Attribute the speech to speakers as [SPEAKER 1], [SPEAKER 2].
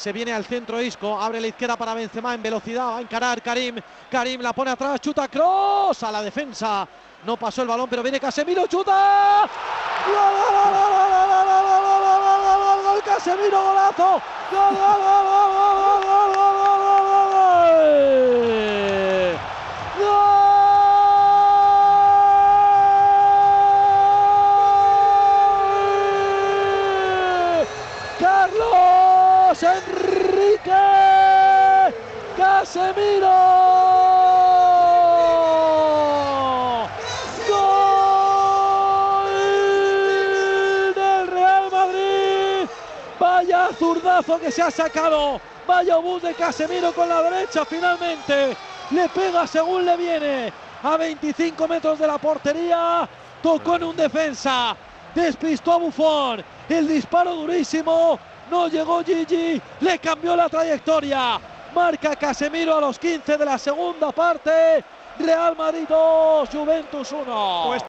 [SPEAKER 1] Se viene al centro Isco, abre la izquierda para Benzema en velocidad, va a encarar Karim. Karim la pone atrás, chuta, cross a la defensa. No pasó el balón, pero viene Casemiro, chuta. ¡Gol! Casemiro, golazo. ¡Gol! Carlos Enrique Casemiro, gol del Real Madrid. Vaya zurdazo que se ha sacado, vaya obús de Casemiro con la derecha, finalmente le pega según le viene a 25 metros de la portería, tocó en un defensa, despistó a Buffon, el disparo durísimo, no llegó Gigi, le cambió la trayectoria, marca Casemiro a los 15 de la segunda parte, Real Madrid 2, Juventus 1.